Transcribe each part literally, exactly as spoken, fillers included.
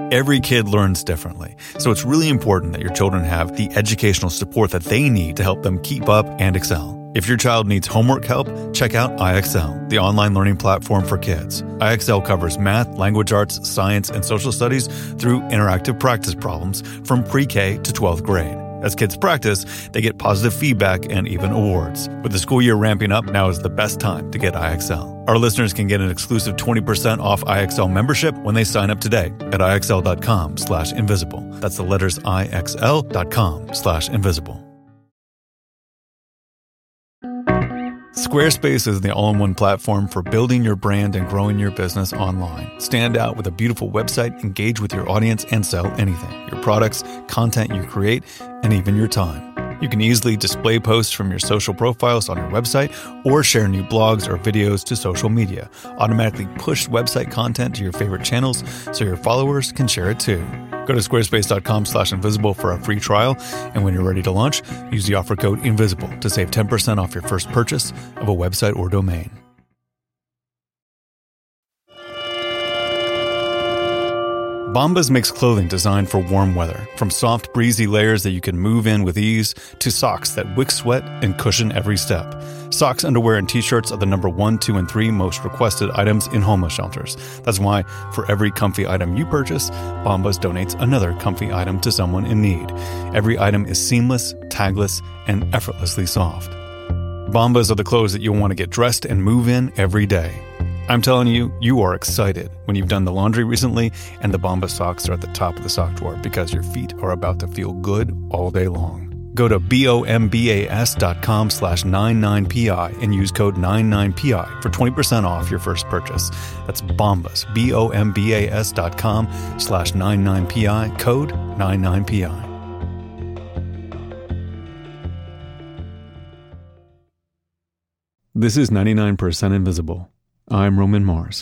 Every kid learns differently, so it's really important that your children have the educational support that they need to help them keep up and excel. If your child needs homework help, check out I X L, the online learning platform for kids. I X L covers math, language arts, science, and social studies through interactive practice problems from pre-K to twelfth grade. As kids practice, they get positive feedback and even awards. With the school year ramping up, now is the best time to get I X L. Our listeners can get an exclusive twenty percent off I X L membership when they sign up today at IXL.com slash invisible. That's the letters IXL.com slash invisible. Squarespace is the all-in-one platform for building your brand and growing your business online. Stand out with a beautiful website, engage with your audience, and sell anything. Your products, content you create, and even your time. You can easily display posts from your social profiles on your website or share new blogs or videos to social media. Automatically push website content to your favorite channels so your followers can share it too. Go to squarespace.com slash invisible for a free trial, and when you're ready to launch, use the offer code INVISIBLE to save ten percent off your first purchase of a website or domain. Bombas makes clothing designed for warm weather, from soft, breezy layers that you can move in with ease to socks that wick sweat and cushion every step. Socks, underwear, and t-shirts are the number one, two, and three most requested items in homeless shelters. That's why for every comfy item you purchase, Bombas donates another comfy item to someone in need. Every item is seamless, tagless, and effortlessly soft. Bombas are the clothes that you'll want to get dressed and move in every day. I'm telling you, you are excited when you've done the laundry recently and the Bombas socks are at the top of the sock drawer because your feet are about to feel good all day long. Go to bombas.com slash 99pi and use code ninety-nine P I for twenty percent off your first purchase. That's Bombas, B-O-M-B-A-S dot com slash 99pi, code ninety-nine P I. This is ninety-nine percent Invisible. I'm Roman Mars.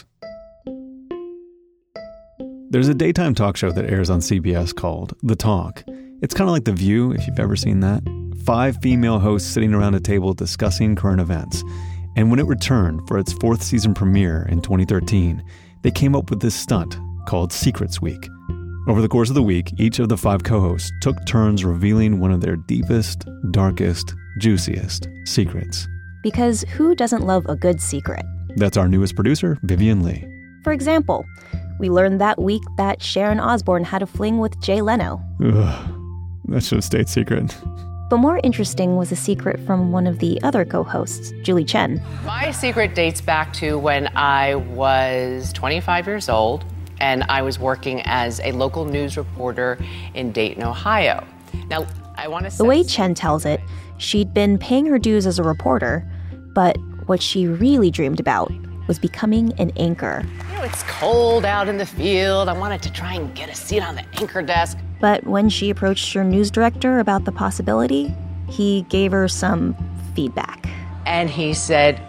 There's a daytime talk show that airs on C B S called The Talk. It's kind of like The View, if you've ever seen that. Five female hosts sitting around a table discussing current events. And when it returned for its fourth season premiere in twenty thirteen, they came up with this stunt called Secrets Week. Over the course of the week, each of the five co-hosts took turns revealing one of their deepest, darkest, juiciest secrets. Because who doesn't love a good secret? That's our newest producer, Vivian Lee. For example, we learned that week that Sharon Osbourne had a fling with Jay Leno. Ugh, that should have stayed secret. But more interesting was a secret from one of the other co-hosts, Julie Chen. My secret dates back to when I was twenty-five years old, and I was working as a local news reporter in Dayton, Ohio. Now, I want to The way Chen tells it, she'd been paying her dues as a reporter, but what she really dreamed about was becoming an anchor. You know, it's cold out in the field. I wanted to try and get a seat on the anchor desk. But when she approached her news director about the possibility, he gave her some feedback. And he said,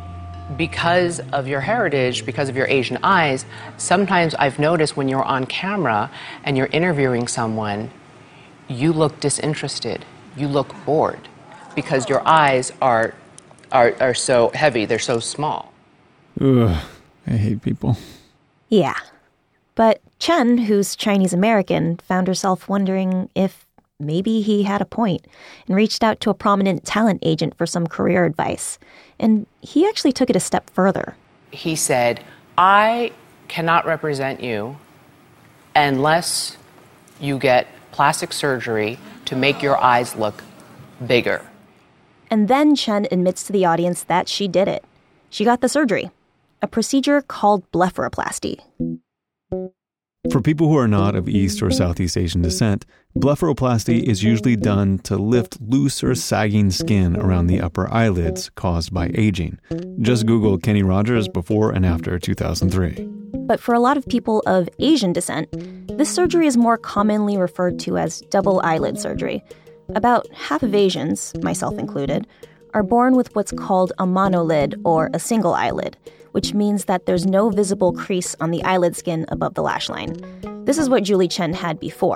because of your heritage, because of your Asian eyes, sometimes I've noticed when you're on camera and you're interviewing someone, you look disinterested. You look bored because your eyes are Are, are so heavy, they're so small. Ugh, I hate people. Yeah. But Chen, who's Chinese-American, found herself wondering if maybe he had a point and reached out to a prominent talent agent for some career advice. And he actually took it a step further. He said, I cannot represent you unless you get plastic surgery to make your eyes look bigger. And then Chen admits to the audience that she did it. She got the surgery, a procedure called blepharoplasty. For people who are not of East or Southeast Asian descent, blepharoplasty is usually done to lift loose or sagging skin around the upper eyelids caused by aging. Just Google Kenny Rogers before and after two thousand three. But for a lot of people of Asian descent, this surgery is more commonly referred to as double eyelid surgery. About half of Asians, myself included, are born with what's called a monolid or a single eyelid, which means that there's no visible crease on the eyelid skin above the lash line. This is what Julie Chen had before.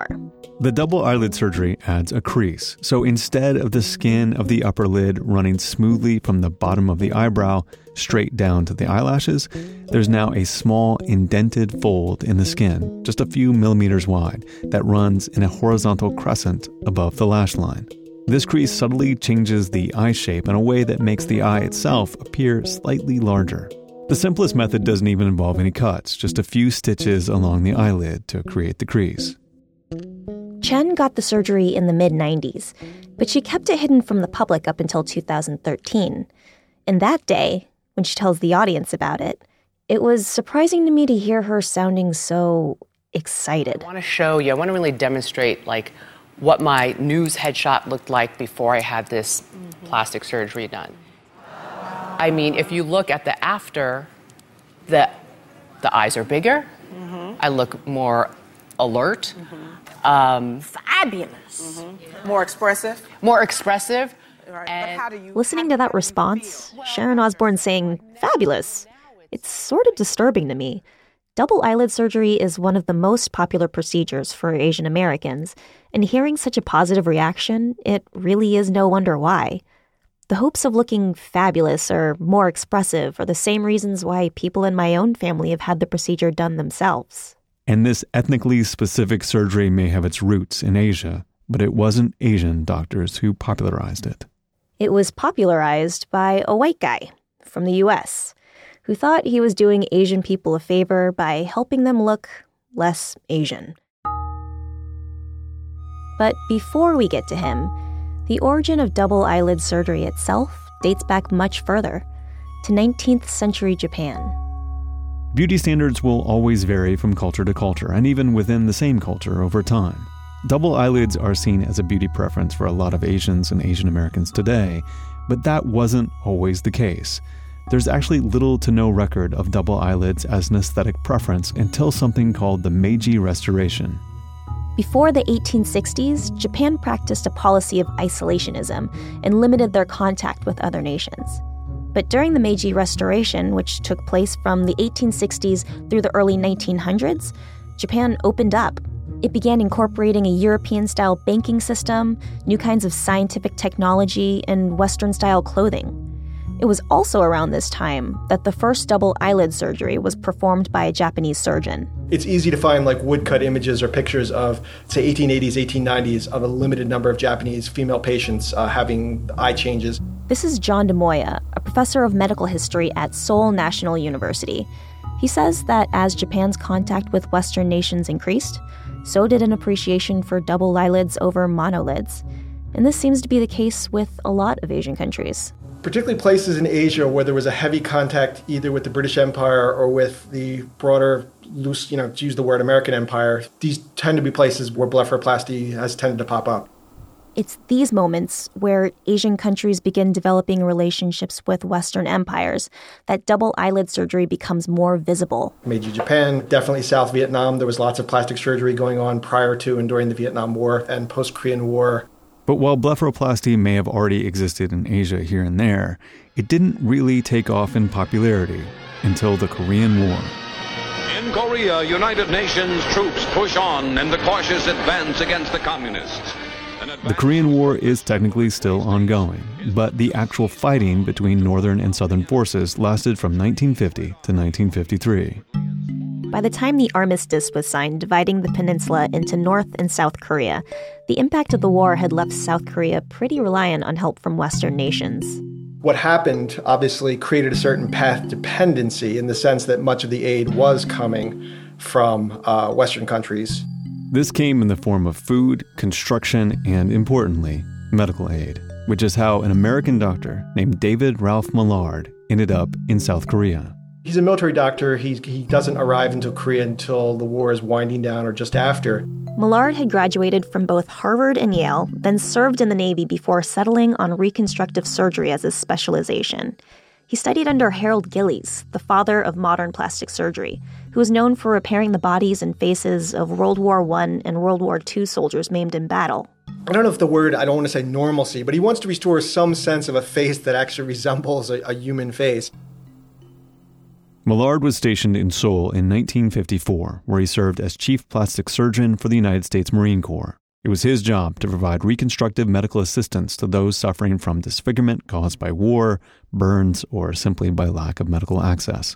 The double eyelid surgery adds a crease, so instead of the skin of the upper lid running smoothly from the bottom of the eyebrow straight down to the eyelashes, there's now a small indented fold in the skin, just a few millimeters wide, that runs in a horizontal crescent above the lash line. This crease subtly changes the eye shape in a way that makes the eye itself appear slightly larger. The simplest method doesn't even involve any cuts, just a few stitches along the eyelid to create the crease. Chen got the surgery in the mid nineties, but she kept it hidden from the public up until two thousand thirteen. And that day, when she tells the audience about it, it was surprising to me to hear her sounding so excited. I want to show you, I want to really demonstrate like what my news headshot looked like before I had this mm-hmm. plastic surgery done. I mean, if you look at the after, the, the eyes are bigger. Mm-hmm. I look more alert. Mm-hmm. Um, Fabulous. Mm-hmm. More expressive. More expressive. Right. And but how do you, listening to that response, Sharon Osbourne saying, fabulous, it's sort of disturbing to me. Double eyelid surgery is one of the most popular procedures for Asian Americans, and hearing such a positive reaction, it really is no wonder why. The hopes of looking fabulous or more expressive are the same reasons why people in my own family have had the procedure done themselves. And this ethnically specific surgery may have its roots in Asia, but it wasn't Asian doctors who popularized it. It was popularized by a white guy from the U S who thought he was doing Asian people a favor by helping them look less Asian. But before we get to him, the origin of double eyelid surgery itself dates back much further, to nineteenth century Japan. Beauty standards will always vary from culture to culture, and even within the same culture over time. Double eyelids are seen as a beauty preference for a lot of Asians and Asian Americans today, but that wasn't always the case. There's actually little to no record of double eyelids as an aesthetic preference until something called the Meiji Restoration. Before the eighteen sixties, Japan practiced a policy of isolationism and limited their contact with other nations. But during the Meiji Restoration, which took place from the eighteen sixties through the early nineteen hundreds, Japan opened up. It began incorporating a European-style banking system, new kinds of scientific technology, and Western-style clothing. It was also around this time that the first double eyelid surgery was performed by a Japanese surgeon. It's easy to find like woodcut images or pictures of, say, eighteen eighties, eighteen nineties of a limited number of Japanese female patients uh, having eye changes. This is John DeMoya, a professor of medical history at Seoul National University. He says that as Japan's contact with Western nations increased, so did an appreciation for double eyelids over monolids. And this seems to be the case with a lot of Asian countries. Particularly places in Asia where there was a heavy contact either with the British Empire or with the broader, loose, you know, to use the word American Empire, these tend to be places where blepharoplasty has tended to pop up. It's these moments where Asian countries begin developing relationships with Western empires that double eyelid surgery becomes more visible. Meiji Japan, definitely South Vietnam. There was lots of plastic surgery going on prior to and during the Vietnam War and post-Korean War. But while blepharoplasty may have already existed in Asia here and there, it didn't really take off in popularity until the Korean War. In Korea, United Nations troops push on in the cautious advance against the communists. The Korean War is technically still ongoing, but the actual fighting between northern and southern forces lasted from nineteen fifty to nineteen fifty-three. By the time the armistice was signed dividing the peninsula into North and South Korea, the impact of the war had left South Korea pretty reliant on help from Western nations. What happened obviously created a certain path dependency in the sense that much of the aid was coming from uh, Western countries. This came in the form of food, construction, and importantly, medical aid, which is how an American doctor named David Ralph Millard ended up in South Korea. He's a military doctor. He, he doesn't arrive into Korea until the war is winding down or just after. Millard had graduated from both Harvard and Yale, then served in the Navy before settling on reconstructive surgery as his specialization. He studied under Harold Gillies, the father of modern plastic surgery, who was known for repairing the bodies and faces of World War One and World War Two soldiers maimed in battle. I don't know if the word, I don't want to say normalcy, but he wants to restore some sense of a face that actually resembles a, a human face. Millard was stationed in Seoul in nineteen fifty-four, where he served as chief plastic surgeon for the United States Marine Corps. It was his job to provide reconstructive medical assistance to those suffering from disfigurement caused by war, burns, or simply by lack of medical access.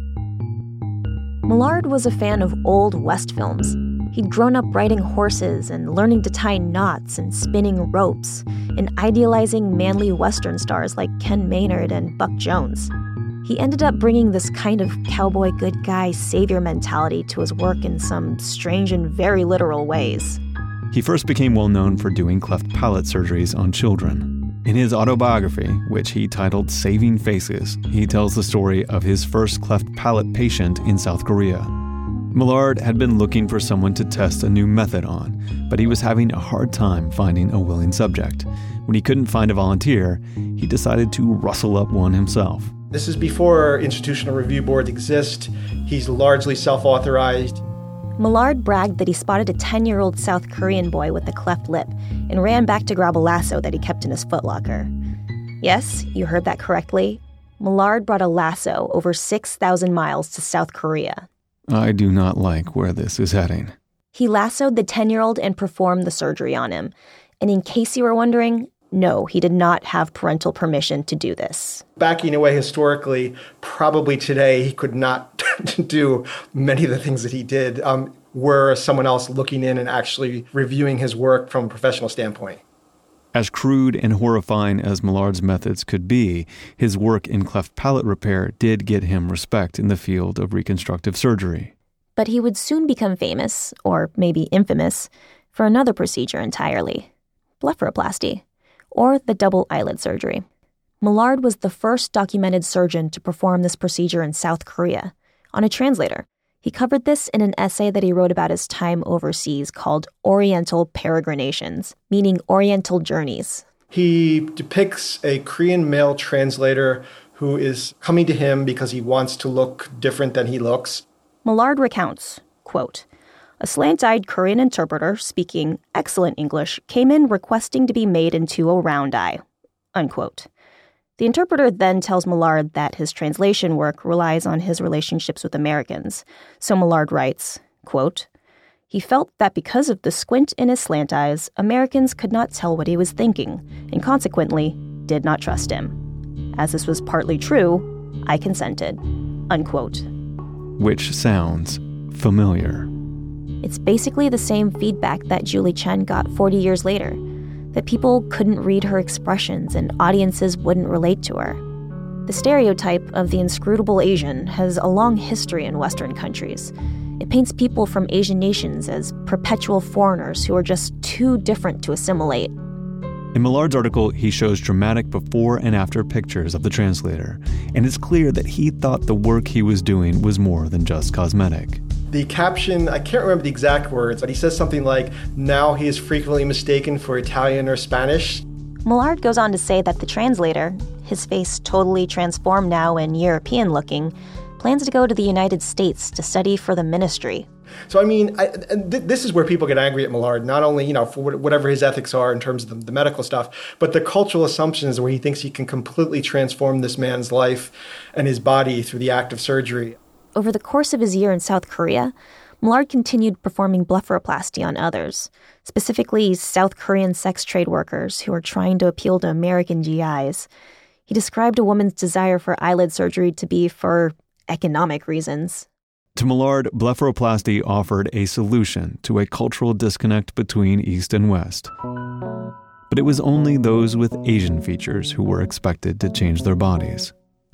Millard was a fan of old West films. He'd grown up riding horses and learning to tie knots and spinning ropes, and idealizing manly Western stars like Ken Maynard and Buck Jones. He ended up bringing this kind of cowboy good guy savior mentality to his work in some strange and very literal ways. He first became well known for doing cleft palate surgeries on children. In his autobiography, which he titled Saving Faces, he tells the story of his first cleft palate patient in South Korea. Millard had been looking for someone to test a new method on, but he was having a hard time finding a willing subject. When he couldn't find a volunteer, he decided to rustle up one himself. This is before institutional review boards exist. He's largely self-authorized. Millard bragged that he spotted a ten-year-old South Korean boy with a cleft lip and ran back to grab a lasso that he kept in his footlocker. Yes, you heard that correctly. Millard brought a lasso over six thousand miles to South Korea. I do not like where this is heading. He lassoed the ten-year-old and performed the surgery on him. And in case you were wondering, no, he did not have parental permission to do this. Backing away historically, probably today he could not do many of the things that he did um, were someone else looking in and actually reviewing his work from a professional standpoint. As crude and horrifying as Millard's methods could be, his work in cleft palate repair did get him respect in the field of reconstructive surgery. But he would soon become famous, or maybe infamous, for another procedure entirely, blepharoplasty, or the double eyelid surgery. Millard was the first documented surgeon to perform this procedure in South Korea, on a translator. He covered this in an essay that he wrote about his time overseas called Oriental Peregrinations, meaning Oriental Journeys. He depicts a Korean male translator who is coming to him because he wants to look different than he looks. Millard recounts, quote, "A slant-eyed Korean interpreter speaking excellent English came in requesting to be made into a round eye," unquote. The interpreter then tells Millard that his translation work relies on his relationships with Americans. So Millard writes, quote, "He felt that because of the squint in his slant eyes, Americans could not tell what he was thinking, and consequently did not trust him. As this was partly true, I consented," unquote. Which sounds familiar. It's basically the same feedback that Julie Chen got forty years later, that people couldn't read her expressions and audiences wouldn't relate to her. The stereotype of the inscrutable Asian has a long history in Western countries. It paints people from Asian nations as perpetual foreigners who are just too different to assimilate. In Millard's article, he shows dramatic before and after pictures of the translator, and it's clear that he thought the work he was doing was more than just cosmetic. The caption, I can't remember the exact words, but he says something like, "Now he is frequently mistaken for Italian or Spanish." Millard goes on to say that the translator, his face totally transformed now and European looking, plans to go to the United States to study for the ministry. So, I mean, I, and th- this is where people get angry at Millard, not only, you know, for whatever his ethics are in terms of the, the medical stuff, but the cultural assumptions where he thinks he can completely transform this man's life and his body through the act of surgery. Over the course of his year in South Korea, Millard continued performing blepharoplasty on others, specifically South Korean sex trade workers who were trying to appeal to American G Is. He described a woman's desire for eyelid surgery to be for economic reasons. To Millard, blepharoplasty offered a solution to a cultural disconnect between East and West. But it was only those with Asian features who were expected to change their bodies.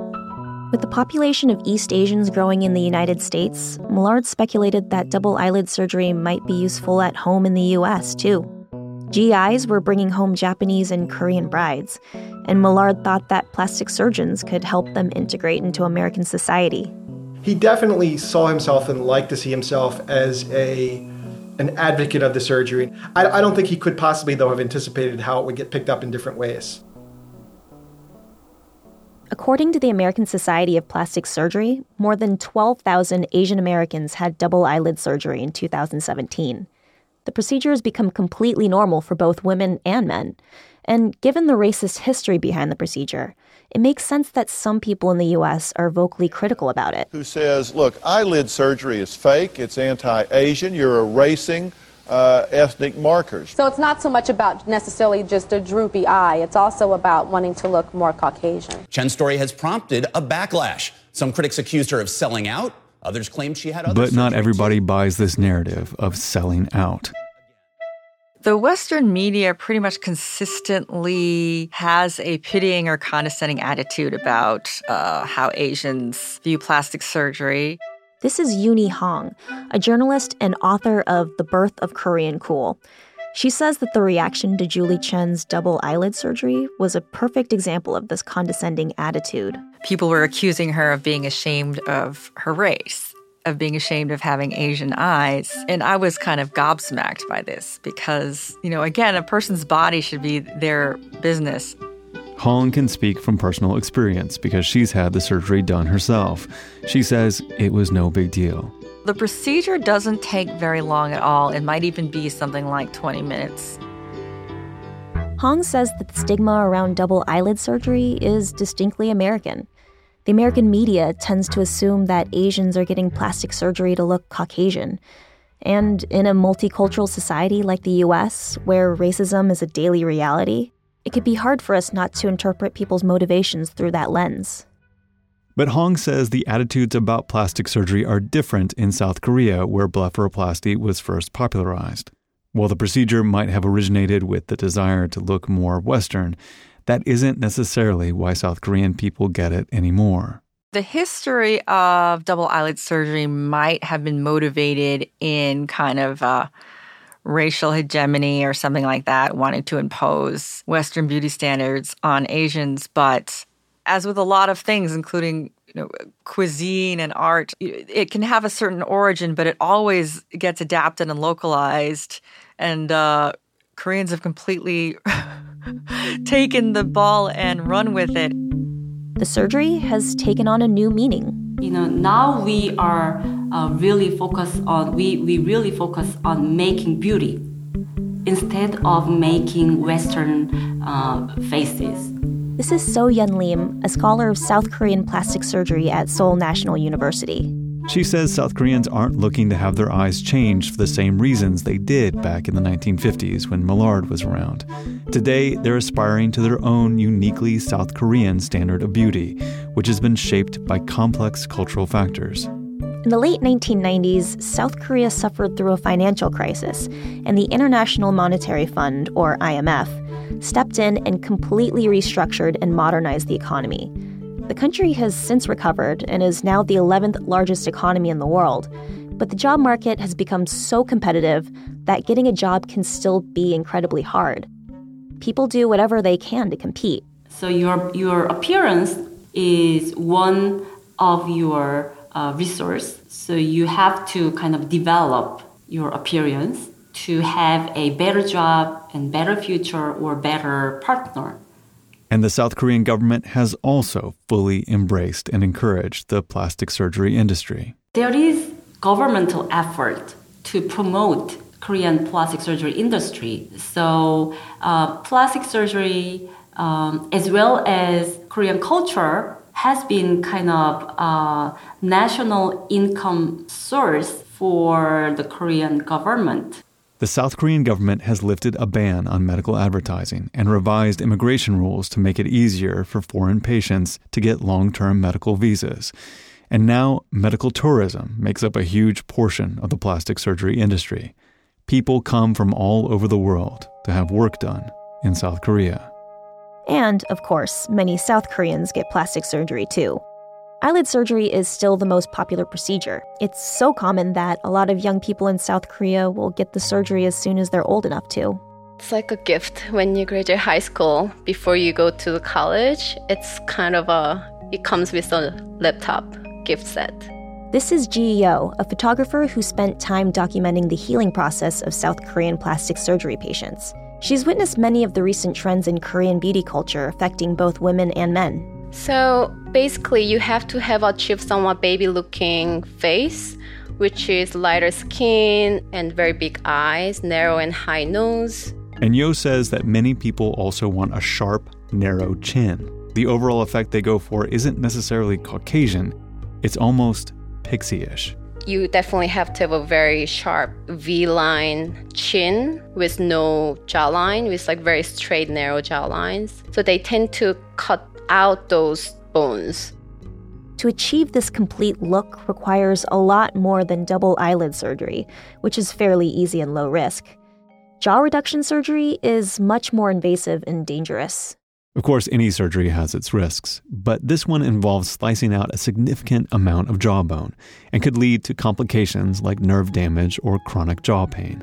With the population of East Asians growing in the United States, Millard speculated that double eyelid surgery might be useful at home in the U S, too. G Is were bringing home Japanese and Korean brides, and Millard thought that plastic surgeons could help them integrate into American society. He definitely saw himself and liked to see himself as a an advocate of the surgery. I, I don't think he could possibly, though, have anticipated how it would get picked up in different ways. According to the American Society of Plastic Surgery, more than twelve thousand Asian Americans had double eyelid surgery in two thousand seventeen. The procedure has become completely normal for both women and men. And given the racist history behind the procedure, it makes sense that some people in the U S are vocally critical about it. Who says, look, eyelid surgery is fake, it's anti-Asian, you're erasing uh, ethnic markers. So it's not so much about necessarily just a droopy eye. It's also about wanting to look more Caucasian. Chen's story has prompted a backlash. Some critics accused her of selling out. Others claimed she had other But not surgery everybody too. buys this narrative of selling out. The Western media pretty much consistently has a pitying or condescending attitude about uh, how Asians view plastic surgery. This is Yoonhee Hong, a journalist and author of The Birth of Korean Cool. She says that the reaction to Julie Chen's double eyelid surgery was a perfect example of this condescending attitude. People were accusing her of being ashamed of her race, of being ashamed of having Asian eyes. And I was kind of gobsmacked by this because, you know, again, a person's body should be their business. Hong can speak from personal experience because she's had the surgery done herself. She says it was no big deal. The procedure doesn't take very long at all. It might even be something like twenty minutes. Hong says that the stigma around double eyelid surgery is distinctly American. The American media tends to assume that Asians are getting plastic surgery to look Caucasian. And in a multicultural society like the U S, where racism is a daily reality, it could be hard for us not to interpret people's motivations through that lens. But Hong says the attitudes about plastic surgery are different in South Korea, where blepharoplasty was first popularized. While the procedure might have originated with the desire to look more Western, that isn't necessarily why South Korean people get it anymore. The history of double eyelid surgery might have been motivated in kind of uh, racial hegemony or something like that, wanting to impose Western beauty standards on Asians. But as with a lot of things, including you know, cuisine and art, it can have a certain origin, but it always gets adapted and localized. And uh, Koreans have completely taken the ball and run with it. The surgery has taken on a new meaning. You know, now we are uh, really focused on, we, we really focus on making beauty instead of making Western uh, faces. This is So Yeon Lim, a scholar of South Korean plastic surgery at Seoul National University. She says South Koreans aren't looking to have their eyes changed for the same reasons they did back in the nineteen fifties when Millard was around. Today, they're aspiring to their own uniquely South Korean standard of beauty, which has been shaped by complex cultural factors. In the late nineteen nineties, South Korea suffered through a financial crisis, and the International Monetary Fund, or I M F, stepped in and completely restructured and modernized the economy. The country has since recovered and is now the eleventh largest economy in the world, but the job market has become so competitive that getting a job can still be incredibly hard. People do whatever they can to compete. So your your appearance is one of your uh, resource. So you have to kind of develop your appearance to have a better job and better future or better partner. And the South Korean government has also fully embraced and encouraged the plastic surgery industry. There is governmental effort to promote Korean plastic surgery industry. So uh, plastic surgery, um, as well as Korean culture, has been kind of a national income source for the Korean government. The South Korean government has lifted a ban on medical advertising and revised immigration rules to make it easier for foreign patients to get long-term medical visas. And now medical tourism makes up a huge portion of the plastic surgery industry. People come from all over the world to have work done in South Korea. And, of course, many South Koreans get plastic surgery too. Eyelid surgery is still the most popular procedure. It's so common that a lot of young people in South Korea will get the surgery as soon as they're old enough to. It's like a gift when you graduate high school. Before you go to college, it's kind of a, it comes with a laptop gift set. This is Ji Yo, a photographer who spent time documenting the healing process of South Korean plastic surgery patients. She's witnessed many of the recent trends in Korean beauty culture affecting both women and men. So basically, you have to have achieved somewhat baby-looking face, which is lighter skin and very big eyes, narrow and high nose. And Yo says that many people also want a sharp, narrow chin. The overall effect they go for isn't necessarily Caucasian, it's almost pixie-ish. You definitely have to have a very sharp V-line chin with no jawline, with like very straight, narrow jawlines. So they tend to cut out those bones. To achieve this complete look requires a lot more than double eyelid surgery, which is fairly easy and low risk. Jaw reduction surgery is much more invasive and dangerous. Of course, any surgery has its risks, but this one involves slicing out a significant amount of jawbone and could lead to complications like nerve damage or chronic jaw pain.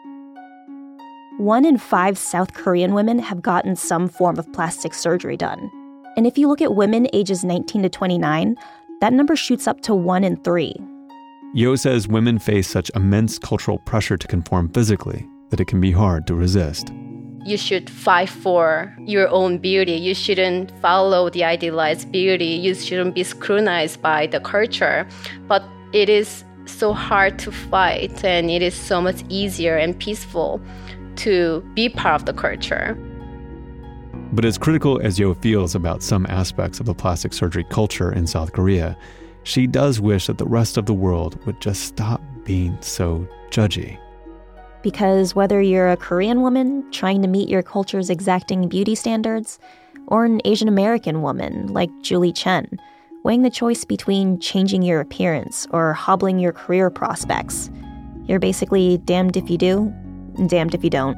One in five South Korean women have gotten some form of plastic surgery done. And if you look at women ages nineteen to twenty-nine, that number shoots up to one in three. Yo says women face such immense cultural pressure to conform physically that it can be hard to resist. You should fight for your own beauty. You shouldn't follow the idealized beauty. You shouldn't be scrutinized by the culture. But it is so hard to fight, and it is so much easier and peaceful to be part of the culture. But as critical as Yo feels about some aspects of the plastic surgery culture in South Korea, she does wish that the rest of the world would just stop being so judgy. Because whether you're a Korean woman trying to meet your culture's exacting beauty standards, or an Asian American woman like Julie Chen, weighing the choice between changing your appearance or hobbling your career prospects, you're basically damned if you do, and damned if you don't.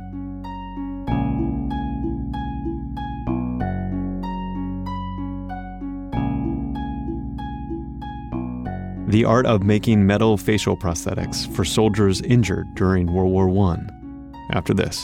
The art of making metal facial prosthetics for soldiers injured during World War One. After this.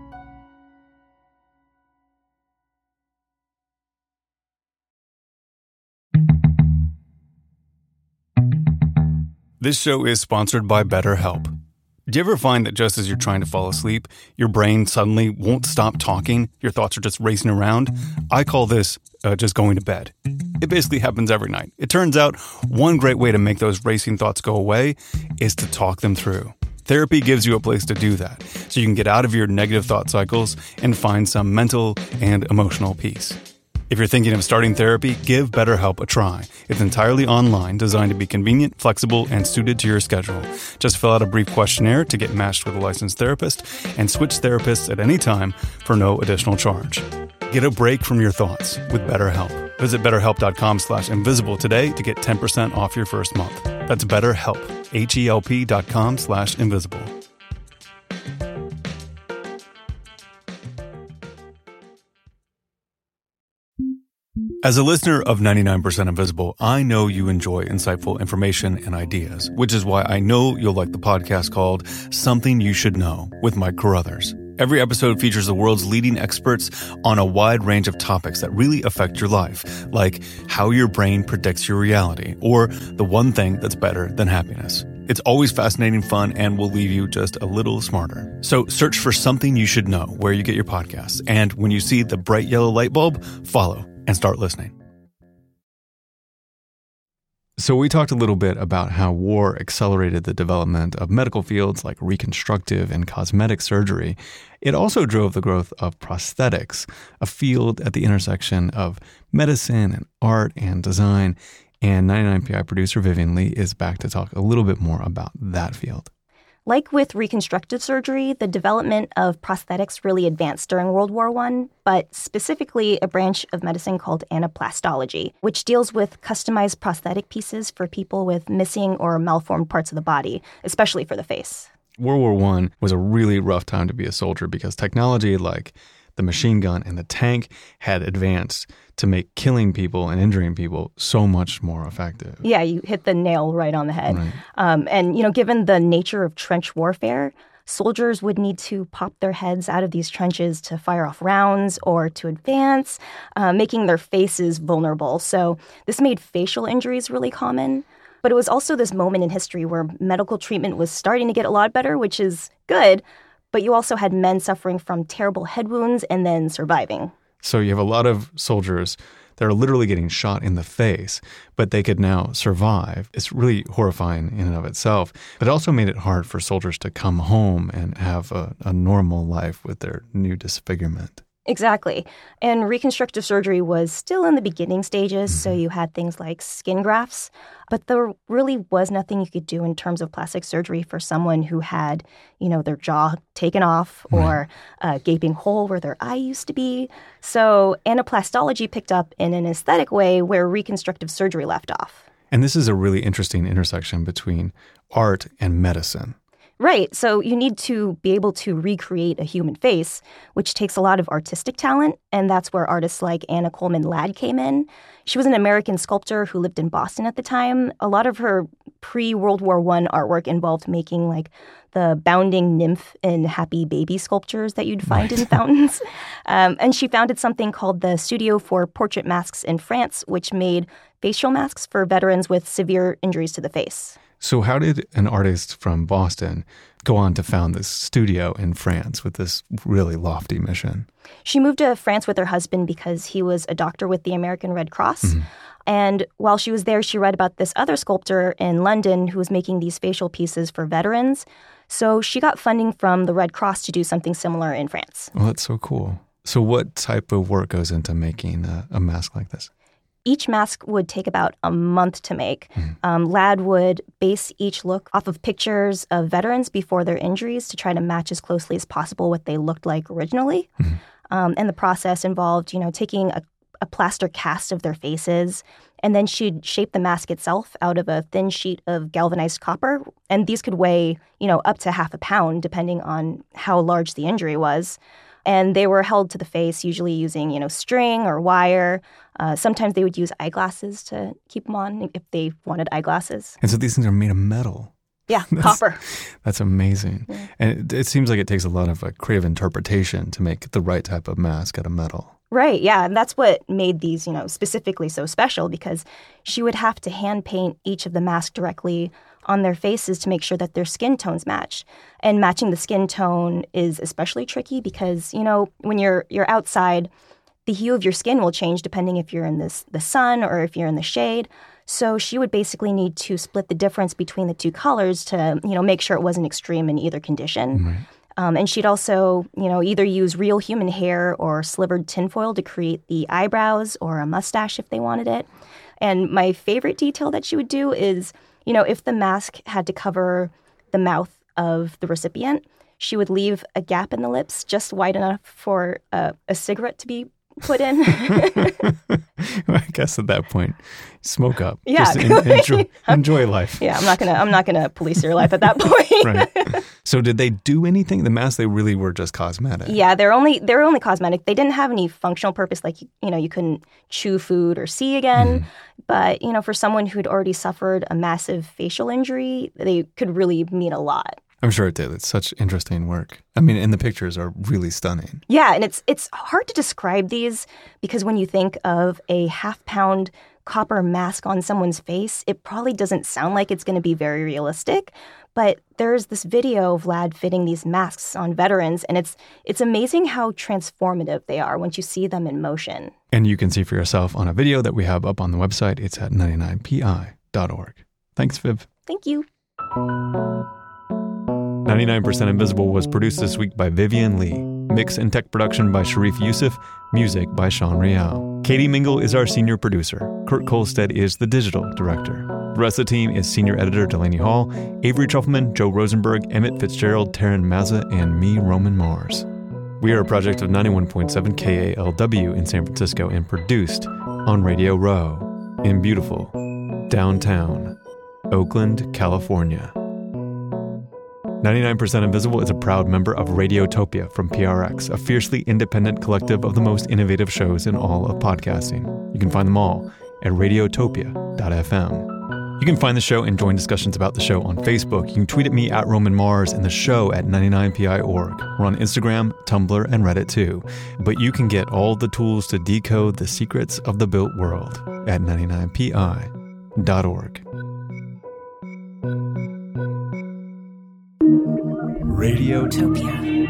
This show is sponsored by BetterHelp. Do you ever find that just as you're trying to fall asleep, your brain suddenly won't stop talking? Your thoughts are just racing around? I call this uh, just going to bed. It basically happens every night. It turns out one great way to make those racing thoughts go away is to talk them through. Therapy gives you a place to do that, so you can get out of your negative thought cycles and find some mental and emotional peace. If you're thinking of starting therapy, give BetterHelp a try. It's entirely online, designed to be convenient, flexible, and suited to your schedule. Just fill out a brief questionnaire to get matched with a licensed therapist and switch therapists at any time for no additional charge. Get a break from your thoughts with BetterHelp. Visit betterhelp.com slash invisible today to get ten percent off your first month. That's BetterHelp, H-E-L-P dot com slash invisible. As a listener of ninety-nine percent Invisible, I know you enjoy insightful information and ideas, which is why I know you'll like the podcast called Something You Should Know with Mike Carruthers. Every episode features the world's leading experts on a wide range of topics that really affect your life, like how your brain predicts your reality, or the one thing that's better than happiness. It's always fascinating, fun, and will leave you just a little smarter. So search for Something You Should Know where you get your podcasts. And when you see the bright yellow light bulb, follow and start listening. So we talked a little bit about how war accelerated the development of medical fields like reconstructive and cosmetic surgery. It also drove the growth of prosthetics, a field at the intersection of medicine and art and design. And ninety-nine P I producer Vivian Lee is back to talk a little bit more about that field. Like with reconstructive surgery, the development of prosthetics really advanced during World War One, but specifically a branch of medicine called anaplastology, which deals with customized prosthetic pieces for people with missing or malformed parts of the body, especially for the face. World War One was a really rough time to be a soldier because technology like the machine gun and the tank had advanced to make killing people and injuring people so much more effective. Yeah, you hit the nail right on the head. Right. Um, and, you know, given the nature of trench warfare, soldiers would need to pop their heads out of these trenches to fire off rounds or to advance, uh, making their faces vulnerable. So this made facial injuries really common. But it was also this moment in history where medical treatment was starting to get a lot better, which is good. But you also had men suffering from terrible head wounds and then surviving. So you have a lot of soldiers that are literally getting shot in the face, but they could now survive. It's really horrifying in and of itself. But it also made it hard for soldiers to come home and have a, a normal life with their new disfigurement. Exactly. And reconstructive surgery was still in the beginning stages, so you had things like skin grafts, but there really was nothing you could do in terms of plastic surgery for someone who had, you know, their jaw taken off or a gaping hole where their eye used to be. So anaplastology picked up in an aesthetic way where reconstructive surgery left off. And this is a really interesting intersection between art and medicine. Right. So you need to be able to recreate a human face, which takes a lot of artistic talent. And that's where artists like Anna Coleman Ladd came in. She was an American sculptor who lived in Boston at the time. A lot of her pre-World War One artwork involved making like the bounding nymph and happy baby sculptures that you'd find right. in fountains. Um, and she founded something called the Studio for Portrait Masks in France, which made facial masks for veterans with severe injuries to the face. So how did an artist from Boston go on to found this studio in France with this really lofty mission? She moved to France with her husband because he was a doctor with the American Red Cross. Mm-hmm. And while she was there, she read about this other sculptor in London who was making these facial pieces for veterans. So she got funding from the Red Cross to do something similar in France. Well, that's so cool. So what type of work goes into making a, a mask like this? Each mask would take about a month to make. Mm. Um, Ladd would base each look off of pictures of veterans before their injuries to try to match as closely as possible what they looked like originally. Mm. Um, and the process involved, you know, taking a, a plaster cast of their faces, and then she'd shape the mask itself out of a thin sheet of galvanized copper. And these could weigh, you know, up to half a pound, depending on how large the injury was. And they were held to the face, usually using, you know, string or wire. Uh, sometimes they would use eyeglasses to keep them on if they wanted eyeglasses. And so these things are made of metal. Yeah, that's, copper. That's amazing. Yeah. And it, it seems like it takes a lot of uh, creative interpretation to make the right type of mask out of metal. Right, yeah. And that's what made these, you know, specifically so special, because she would have to hand paint each of the masks directly on their faces to make sure that their skin tones match. And matching the skin tone is especially tricky because, you know, when you're you're outside, the hue of your skin will change depending if you're in this, the sun or if you're in the shade. So she would basically need to split the difference between the two colors to, you know, make sure it wasn't extreme in either condition. Right. Um, and she'd also, you know, either use real human hair or slivered tinfoil to create the eyebrows or a mustache if they wanted it. And my favorite detail that she would do is, you know, if the mask had to cover the mouth of the recipient, she would leave a gap in the lips just wide enough for a, a cigarette to be put in. I guess at that point, smoke up. Yeah, just in, enjoy, enjoy life. Yeah, I'm not gonna. I'm not gonna police your life at that point. Right. So, did they do anything? The masks, they really were just cosmetic. Yeah, they're only they're only cosmetic. They didn't have any functional purpose. Like, you know, you couldn't chew food or see again. Mm. But you know, for someone who'd already suffered a massive facial injury, they could really mean a lot. I'm sure it did. It's such interesting work. I mean, and the pictures are really stunning. Yeah, and it's it's hard to describe these because when you think of a half-pound copper mask on someone's face, it probably doesn't sound like it's going to be very realistic. But there's this video of Ladd fitting these masks on veterans, and it's it's amazing how transformative they are once you see them in motion. And you can see for yourself on a video that we have up on the website. It's at ninety-nine P I dot org. Thanks, Viv. Thank you. ninety-nine percent Invisible was produced this week by Vivian Lee. Mix and tech production by Sharif Youssef. Music by Sean Rial. Katie Mingle is our senior producer. Kurt Kolstad is the digital director. The rest of the team is senior editor Delaney Hall, Avery Trufelman, Joe Rosenberg, Emmett Fitzgerald, Taryn Mazza, and me, Roman Mars. We are a project of ninety-one point seven K A L W in San Francisco and produced on Radio Row in beautiful downtown Oakland, California. ninety-nine percent Invisible is a proud member of Radiotopia from P R X, a fiercely independent collective of the most innovative shows in all of podcasting. You can find them all at radiotopia dot f m. You can find the show and join discussions about the show on Facebook. You can tweet at me at Roman Mars and the show at ninety-nine P I dot org. We're on Instagram, Tumblr, and Reddit too. But you can get all the tools to decode the secrets of the built world at ninety-nine P I dot org. Radiotopia.